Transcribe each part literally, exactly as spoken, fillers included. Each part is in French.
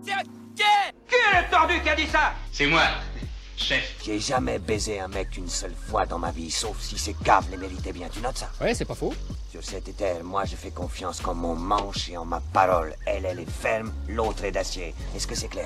Tiens, tiens! Qui est le tordu qui a dit ça? C'est moi, chef. J'ai jamais baisé un mec une seule fois dans ma vie, sauf si ces caves les méritaient bien. Tu notes ça? Ouais, c'est pas faux. Sur cette terre, moi je fais confiance qu'en mon manche et en ma parole. Elle, elle est ferme, l'autre est d'acier. Est-ce que c'est clair?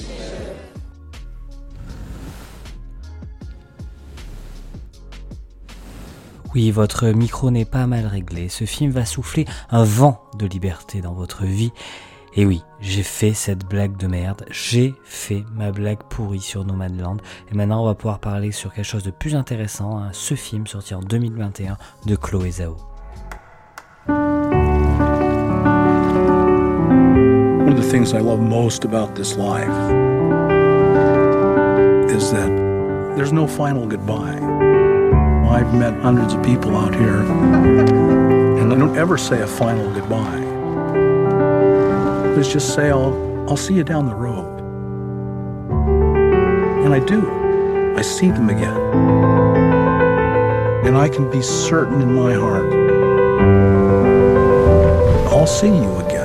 Oui, votre micro n'est pas mal réglé. Ce film va souffler un vent de liberté dans votre vie. Et oui, j'ai fait cette blague de merde. J'ai fait ma blague pourrie sur Nomadland. Et maintenant, on va pouvoir parler sur quelque chose de plus intéressant. Hein, ce film sorti en deux mille vingt et un de Chloé Zhao. One of the things I love most about this life is that there's no final goodbye. I've met hundreds of people out here, and I don't ever say a final goodbye. Let's just say I'll, I'll see you down the road. And I do. I see them again. And I can be certain in my heart, I'll see you again.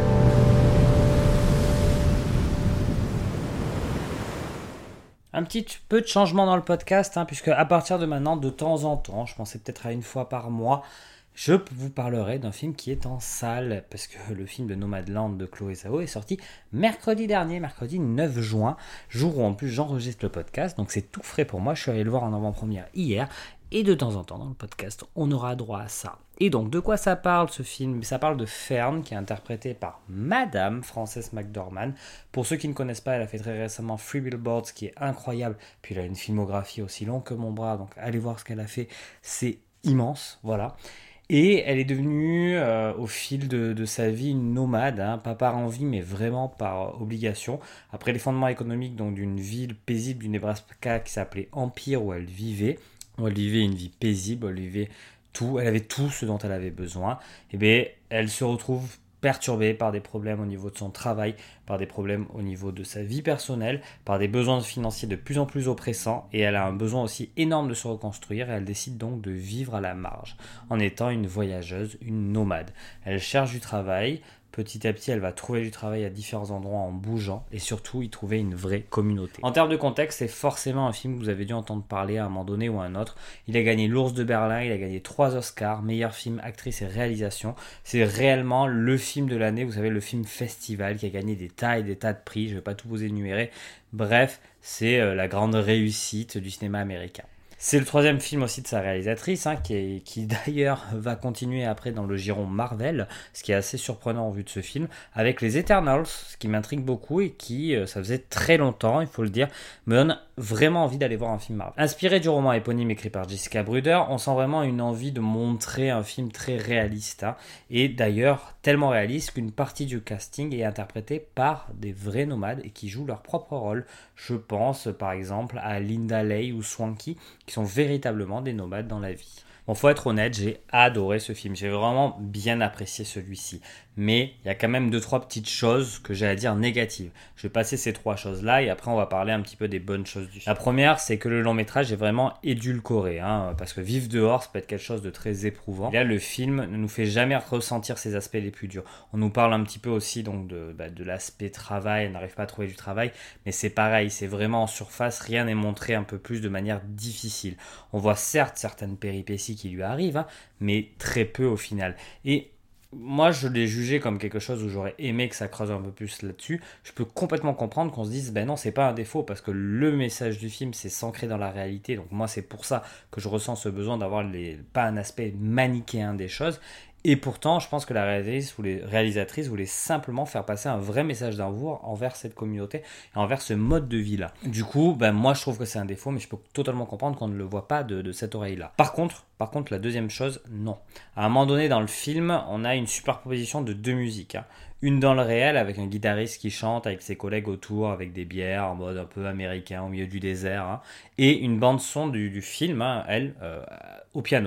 Un petit peu de changement dans le podcast, hein, puisque à partir de maintenant, de temps en temps, je pensais peut-être à une fois par mois, je vous parlerai d'un film qui est en salle, parce que le film de Nomadland de Chloé Zhao est sorti mercredi dernier, mercredi neuf juin, jour où en plus j'enregistre le podcast, donc c'est tout frais pour moi. Je suis allé le voir en avant-première hier, et de temps en temps dans le podcast, on aura droit à ça. Et donc, de quoi ça parle ce film? Ça parle de Fern, qui est interprétée par Madame Frances McDormand. Pour ceux qui ne connaissent pas, elle a fait très récemment Three Billboards, qui est incroyable. Puis elle a une filmographie aussi longue que mon bras, donc allez voir ce qu'elle a fait, c'est immense, voilà. Et elle est devenue, euh, au fil de, de sa vie, une nomade, hein, pas par envie, mais vraiment par obligation. Après les fondements économiques donc, d'une ville paisible du Nebraska qui s'appelait Empire, où elle vivait, où elle vivait une vie paisible, où elle vivait tout, elle avait tout ce dont elle avait besoin, et bien elle se retrouve perturbée par des problèmes au niveau de son travail, par des problèmes au niveau de sa vie personnelle, par des besoins financiers de plus en plus oppressants, et elle a un besoin aussi énorme de se reconstruire, et elle décide donc de vivre à la marge, en étant une voyageuse, une nomade. Elle cherche du travail. Petit à petit, elle va trouver du travail à différents endroits en bougeant et surtout y trouver une vraie communauté. En termes de contexte, c'est forcément un film que vous avez dû entendre parler à un moment donné ou à un autre. Il a gagné l'Ours de Berlin, il a gagné trois Oscars, meilleur film, actrice et réalisation. C'est réellement le film de l'année, vous savez, le film festival qui a gagné des tas et des tas de prix. Je ne vais pas tout vous énumérer. Bref, c'est euh, la grande réussite du cinéma américain. C'est le troisième film aussi de sa réalisatrice, hein, qui, est, qui d'ailleurs va continuer après dans le giron Marvel, ce qui est assez surprenant en vue de ce film, avec les Eternals, ce qui m'intrigue beaucoup et qui, euh, ça faisait très longtemps, il faut le dire, me donne vraiment envie d'aller voir un film Marvel. Inspiré du roman éponyme écrit par Jessica Bruder, on sent vraiment une envie de montrer un film très réaliste, hein, et d'ailleurs tellement réaliste qu'une partie du casting est interprétée par des vrais nomades et qui jouent leur propre rôle. Je pense par exemple à Linda Lay ou Swanky, qui sont véritablement des nomades dans la vie. Bon, faut être honnête, j'ai adoré ce film, j'ai vraiment bien apprécié celui-ci, mais il y a quand même deux trois petites choses que j'ai à dire négatives. Je vais passer ces trois choses-là et après on va parler un petit peu des bonnes choses du film. La première, c'est que le long métrage est vraiment édulcoré, hein, parce que vivre dehors, ça peut être quelque chose de très éprouvant. Et là, le film ne nous fait jamais ressentir ces aspects les plus durs. On nous parle un petit peu aussi donc de, bah, de l'aspect travail, on n'arrive pas à trouver du travail, mais c'est pareil, c'est vraiment en surface, rien n'est montré un peu plus de manière difficile. On voit certes certaines péripéties qui lui arrivent, hein, mais très peu au final. Et moi, je l'ai jugé comme quelque chose où j'aurais aimé que ça creuse un peu plus là-dessus. Je peux complètement comprendre qu'on se dise, ben non, c'est pas un défaut, parce que le message du film, c'est s'ancrer dans la réalité. Donc moi, c'est pour ça que je ressens ce besoin d'avoir les, pas un aspect manichéen des choses. Et pourtant, je pense que la réalisatrice ou les réalisatrices voulaient simplement faire passer un vrai message d'amour envers cette communauté et envers ce mode de vie-là. Du coup, ben moi, je trouve que c'est un défaut, mais je peux totalement comprendre qu'on ne le voit pas de, de cette oreille-là. Par contre, par contre, la deuxième chose, non. À un moment donné dans le film, on a une superposition de deux musiques, hein. Une dans le réel avec un guitariste qui chante avec ses collègues autour avec des bières en mode un peu américain au milieu du désert, hein. Et une bande son du, du film, hein, elle, euh, au piano.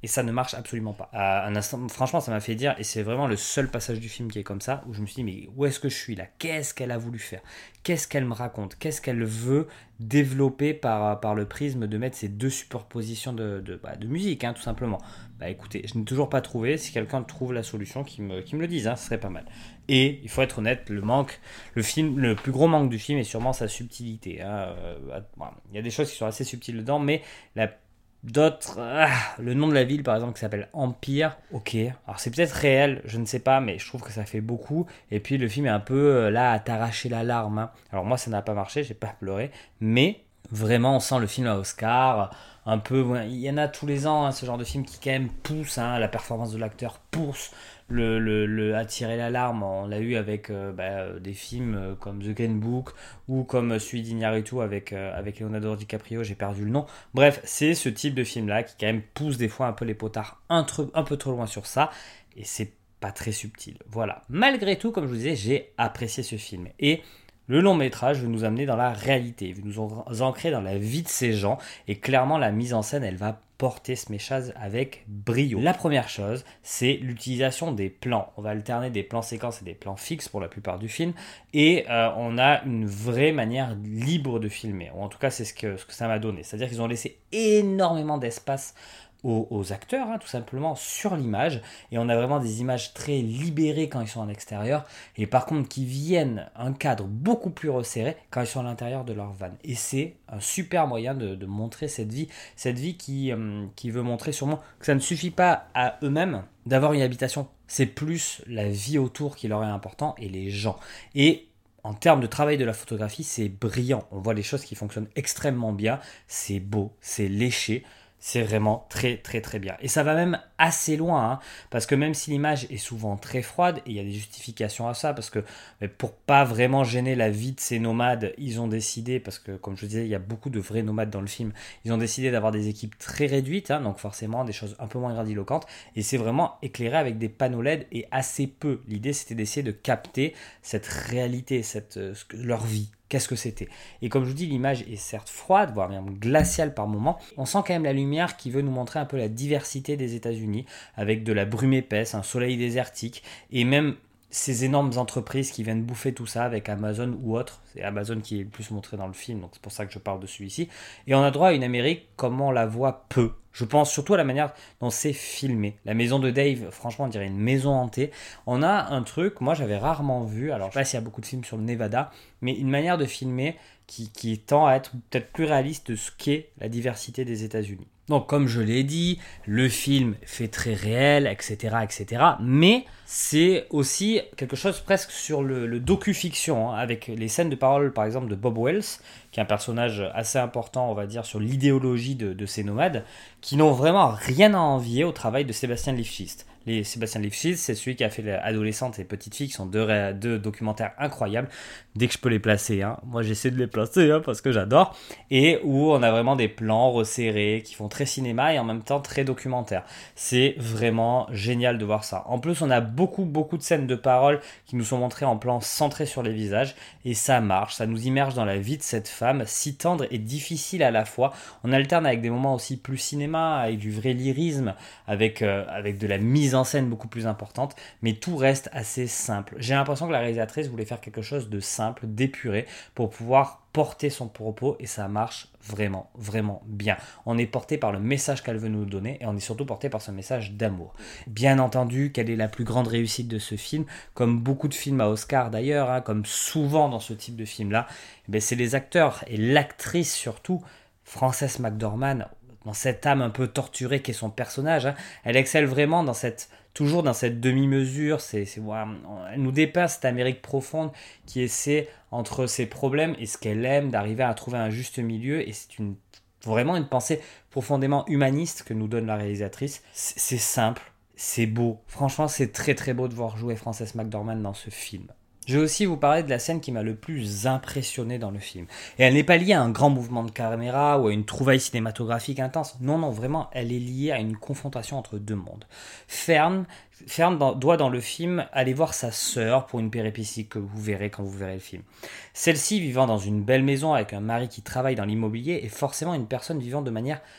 Et ça ne marche absolument pas. À un instant, franchement, ça m'a fait dire, et c'est vraiment le seul passage du film qui est comme ça, où je me suis dit, mais où est-ce que je suis là ? Qu'est-ce qu'elle a voulu faire ? Qu'est-ce qu'elle me raconte ? Qu'est-ce qu'elle veut développer par, par le prisme de mettre ces deux superpositions de, de, bah, de musique, hein, tout simplement ? Bah écoutez, je n'ai toujours pas trouvé. Si quelqu'un trouve la solution, qu'il me, qu'il me le dise, hein, ce serait pas mal. Et il faut être honnête, le manque, le film, le plus gros manque du film est sûrement sa subtilité. Hein. Euh, bon, il y a des choses qui sont assez subtiles dedans, mais la D'autres, ah, le nom de la ville par exemple qui s'appelle Empire, ok, alors c'est peut-être réel, je ne sais pas, mais je trouve que ça fait beaucoup, et puis le film est un peu euh, là à t'arracher la larme, hein. Alors moi ça n'a pas marché, j'ai pas pleuré, mais vraiment on sent le film à Oscar, un peu, il y en a tous les ans, hein, ce genre de film qui quand même pousse, hein, la performance de l'acteur pousse, le, le, le attirer la larme, on l'a eu avec euh, bah, des films euh, comme The Green Book ou comme celui d'Iñárritu avec, euh, avec Leonardo DiCaprio, j'ai perdu le nom. Bref, c'est ce type de film là qui quand même pousse des fois un peu les potards un, tr- un peu trop loin sur ça, et c'est pas très subtil. Voilà, malgré tout, comme je vous disais, j'ai apprécié ce film, et le long métrage veut nous amener dans la réalité, veut nous ancrer dans la vie de ces gens, et clairement la mise en scène elle va porter ce message avec brio. La première chose, c'est l'utilisation des plans. On va alterner des plans séquences et des plans fixes pour la plupart du film, et euh, on a une vraie manière libre de filmer, ou en tout cas c'est ce que, ce que ça m'a donné, c'est-à-dire qu'ils ont laissé énormément d'espace Aux, aux acteurs, hein, tout simplement, sur l'image, et on a vraiment des images très libérées quand ils sont en extérieur, et par contre qui viennent un cadre beaucoup plus resserré quand ils sont à l'intérieur de leur van, et c'est un super moyen de, de montrer cette vie, cette vie qui, euh, qui veut montrer sûrement que ça ne suffit pas à eux-mêmes d'avoir une habitation, c'est plus la vie autour qui leur est important, et les gens, et en termes de travail de la photographie, c'est brillant, on voit les choses qui fonctionnent extrêmement bien, c'est beau, c'est léché, c'est vraiment très très très bien. Et ça va même assez loin, hein, parce que même si l'image est souvent très froide, et il y a des justifications à ça, parce que pour pas vraiment gêner la vie de ces nomades, ils ont décidé, parce que comme je vous disais, il y a beaucoup de vrais nomades dans le film, ils ont décidé d'avoir des équipes très réduites, hein, donc forcément des choses un peu moins grandiloquentes, et c'est vraiment éclairé avec des panneaux L E D et assez peu. L'idée c'était d'essayer de capter cette réalité, cette, euh, leur vie. Qu'est-ce que c'était ? Et comme je vous dis, l'image est certes froide, voire même glaciale par moments. On sent quand même la lumière qui veut nous montrer un peu la diversité des États-Unis, avec de la brume épaisse, un soleil désertique, et même ces énormes entreprises qui viennent bouffer tout ça avec Amazon ou autre. C'est Amazon qui est le plus montré dans le film, donc c'est pour ça que je parle de celui-ci. Et on a droit à une Amérique comme on la voit peu. Je pense surtout à la manière dont c'est filmé. La maison de Dave, franchement, on dirait une maison hantée. On a un truc, moi j'avais rarement vu, alors je sais pas s'il y a beaucoup de films sur le Nevada, mais une manière de filmer qui, qui tend à être peut-être plus réaliste de ce qu'est la diversité des États-Unis. Donc comme je l'ai dit, le film fait très réel, et cetera, et cetera. Mais c'est aussi quelque chose presque sur le, le docu-fiction, hein, avec les scènes de parole par exemple de Bob Wells, qui est un personnage assez important, on va dire, sur l'idéologie de, de ces nomades, qui n'ont vraiment rien à envier au travail de Sébastien Lifshitz. Les Sébastien Lifshitz, c'est celui qui a fait Adolescente et Petite Fille, qui sont deux, ré- deux documentaires incroyables, dès que je peux les placer. Hein. Moi, j'essaie de les placer hein, parce que j'adore. Et où on a vraiment des plans resserrés qui font très cinéma et en même temps très documentaire. C'est vraiment génial de voir ça. En plus, on a beaucoup, beaucoup de scènes de parole qui nous sont montrées en plan centré sur les visages. Et ça marche, ça nous immerge dans la vie de cette femme, si tendre et difficile à la fois. On alterne avec des moments aussi plus cinéma, avec du vrai lyrisme, avec, euh, avec de la mise en scène beaucoup plus importante, mais tout reste assez simple. J'ai l'impression que la réalisatrice voulait faire quelque chose de simple, d'épuré, pour pouvoir porter son propos, et ça marche vraiment, vraiment bien. On est porté par le message qu'elle veut nous donner, et on est surtout porté par ce message d'amour. Bien entendu, quelle est la plus grande réussite de ce film ? Comme beaucoup de films à Oscar d'ailleurs, hein, comme souvent dans ce type de film-là, eh bien, c'est les acteurs, et l'actrice surtout, Frances McDormand, dans cette âme un peu torturée qu'est son personnage, hein, elle excelle vraiment dans cette, toujours dans cette demi-mesure, c'est, c'est, voilà, elle nous dépeint cette Amérique profonde qui essaie, entre ses problèmes et ce qu'elle aime, d'arriver à trouver un juste milieu, et c'est une, vraiment une pensée profondément humaniste que nous donne la réalisatrice. C'est, c'est simple, c'est beau, franchement c'est très très beau de voir jouer Frances McDormand dans ce film. Je vais aussi vous parler de la scène qui m'a le plus impressionné dans le film. Et elle n'est pas liée à un grand mouvement de caméra ou à une trouvaille cinématographique intense. Non, non, vraiment, elle est liée à une confrontation entre deux mondes. Fern, Fern dans, doit dans le film aller voir sa sœur pour une péripétie que vous verrez quand vous verrez le film. Celle-ci, vivant dans une belle maison avec un mari qui travaille dans l'immobilier, est forcément une personne vivant de manière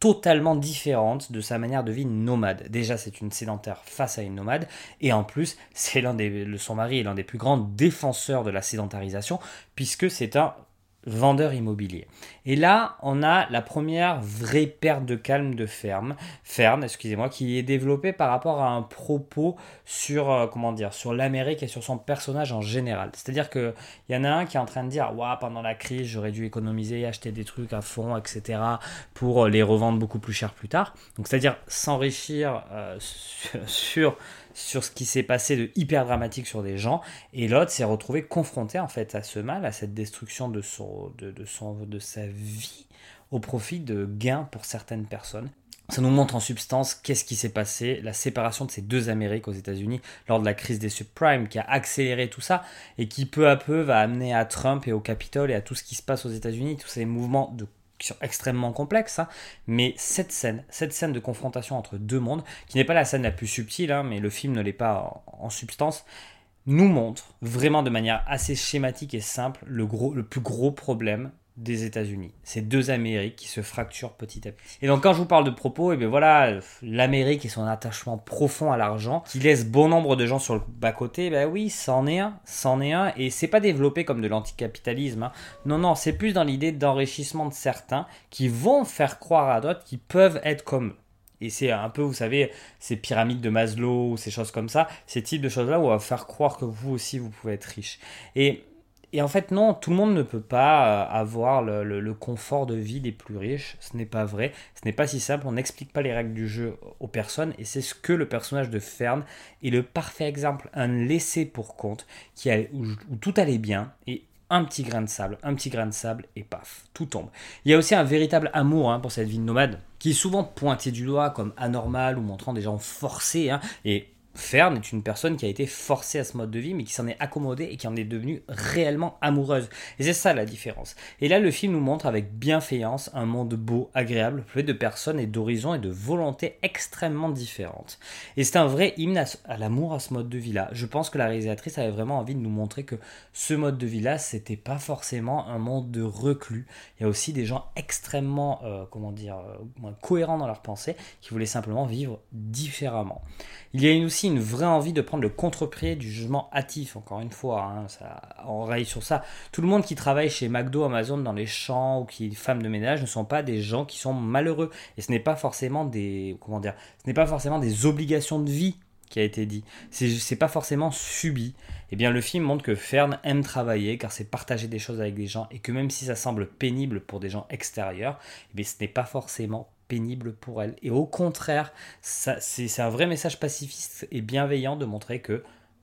totalement différente de sa manière de vie nomade. Déjà, c'est une sédentaire face à une nomade, et en plus, c'est l'un des, le, son mari est l'un des plus grands défenseurs de la sédentarisation, puisque c'est un vendeur immobilier. Et là, on a la première vraie perte de calme de Fern, Fern, excusez-moi, qui est développée par rapport à un propos sur, euh, comment dire, sur l'Amérique et sur son personnage en général. C'est-à-dire qu'il y en a un qui est en train de dire « Ouah, pendant la crise, j'aurais dû économiser, acheter des trucs à fond, et cetera pour les revendre beaucoup plus cher plus tard. » Donc, c'est-à-dire s'enrichir euh, sur... sur sur ce qui s'est passé de hyper dramatique sur des gens, et l'autre s'est retrouvé confronté en fait à ce mal, à cette destruction de, son, de, de, son, de sa vie au profit de gains pour certaines personnes. Ça nous montre en substance qu'est-ce qui s'est passé, la séparation de ces deux Amériques aux États-Unis lors de la crise des subprimes qui a accéléré tout ça et qui peu à peu va amener à Trump et au Capitole et à tout ce qui se passe aux États-Unis, tous ces mouvements de qui sont extrêmement complexes, hein. Mais cette scène, cette scène de confrontation entre deux mondes, qui n'est pas la scène la plus subtile, hein, mais le film ne l'est pas en, en substance, nous montre vraiment de manière assez schématique et simple le, gros, le plus gros problème des États-Unis. Ces deux Amériques qui se fracturent petit à petit. Et donc quand je vous parle de propos, et bien voilà, l'Amérique et son attachement profond à l'argent, qui laisse bon nombre de gens sur le bas-côté, ben oui, c'en est un, c'en est un, et c'est pas développé comme de l'anticapitalisme, hein. Non, non, c'est plus dans l'idée d'enrichissement de certains qui vont faire croire à d'autres qui peuvent être comme eux. Et c'est un peu, vous savez, ces pyramides de Maslow, ou ces choses comme ça, ces types de choses-là où on va faire croire que vous aussi, vous pouvez être riche. Et Et en fait, non, tout le monde ne peut pas avoir le, le, le confort de vie des plus riches. Ce n'est pas vrai. Ce n'est pas si simple. On n'explique pas les règles du jeu aux personnes. Et c'est ce que le personnage de Fern est le parfait exemple. Un laissé pour compte qui a, où, où tout allait bien. Et un petit grain de sable, un petit grain de sable et paf, tout tombe. Il y a aussi un véritable amour hein, pour cette vie de nomade qui est souvent pointé du doigt comme anormal ou montrant des gens forcés. Hein, et Fern est une personne qui a été forcée à ce mode de vie, mais qui s'en est accommodée et qui en est devenue réellement amoureuse. Et c'est ça la différence. Et là, le film nous montre avec bienveillance un monde beau, agréable, fait de personnes et d'horizons et de volontés extrêmement différentes. Et c'est un vrai hymne à, à l'amour à ce mode de vie-là. Je pense que la réalisatrice avait vraiment envie de nous montrer que ce mode de vie-là, c'était pas forcément un monde de reclus. Il y a aussi des gens extrêmement, euh, comment dire, euh, cohérents dans leurs pensées, qui voulaient simplement vivre différemment. Il y a aussi une vraie envie de prendre le contre-pied du jugement hâtif, encore une fois, hein, ça, on raille sur ça. Tout le monde qui travaille chez McDo, Amazon, dans les champs ou qui est femme de ménage ne sont pas des gens qui sont malheureux. Et ce n'est pas forcément des, comment dire, ce n'est pas forcément des obligations de vie qui a été dit. C'est, c'est pas forcément subi. Eh bien, le film montre que Fern aime travailler car c'est partager des choses avec des gens et que même si ça semble pénible pour des gens extérieurs, eh bien, ce n'est pas forcément pénible pour elle. Et au contraire, ça, c'est, c'est un vrai message pacifiste et bienveillant de montrer que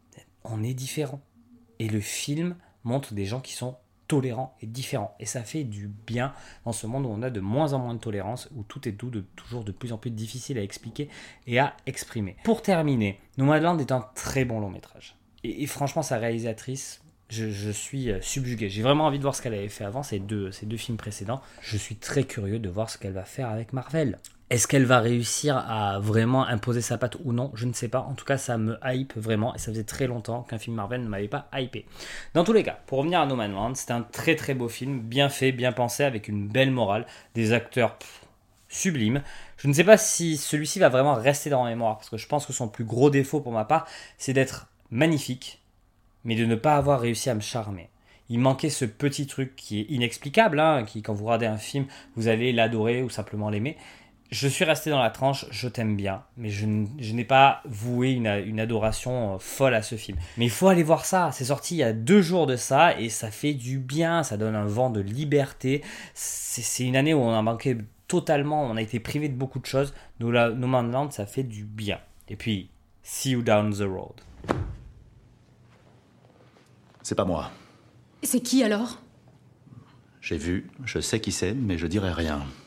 on est différent. Et le film montre des gens qui sont tolérants et différents. Et ça fait du bien dans ce monde où on a de moins en moins de tolérance, où tout est tout de, toujours de plus en plus difficile à expliquer et à exprimer. Pour terminer, Nomadland est un très bon long métrage. Et, et franchement, sa réalisatrice... Je, je suis subjugué. J'ai vraiment envie de voir ce qu'elle avait fait avant, ces deux, ces deux films précédents. Je suis très curieux de voir ce qu'elle va faire avec Marvel. Est-ce qu'elle va réussir à vraiment imposer sa patte ou non ? Je ne sais pas. En tout cas, ça me hype vraiment. Et ça faisait très longtemps qu'un film Marvel ne m'avait pas hypé. Dans tous les cas, pour revenir à Nomadland, c'est un très très beau film, bien fait, bien pensé, avec une belle morale, des acteurs pff, sublimes. Je ne sais pas si celui-ci va vraiment rester dans ma mémoire, parce que je pense que son plus gros défaut pour ma part, c'est d'être magnifique, mais de ne pas avoir réussi à me charmer. Il manquait ce petit truc qui est inexplicable, hein, qui quand vous regardez un film, vous allez l'adorer ou simplement l'aimer. Je suis resté dans la tranche, je t'aime bien, mais je, n- je n'ai pas voué une, une adoration folle à ce film. Mais il faut aller voir ça, c'est sorti il y a deux jours de ça, et ça fait du bien, ça donne un vent de liberté. C'est, c'est une année où on a manqué totalement, on a été privé de beaucoup de choses. Nomadland, ça fait du bien. Et puis, see you down the road. C'est pas moi. C'est qui alors ? J'ai vu, je sais qui c'est, mais je dirai rien.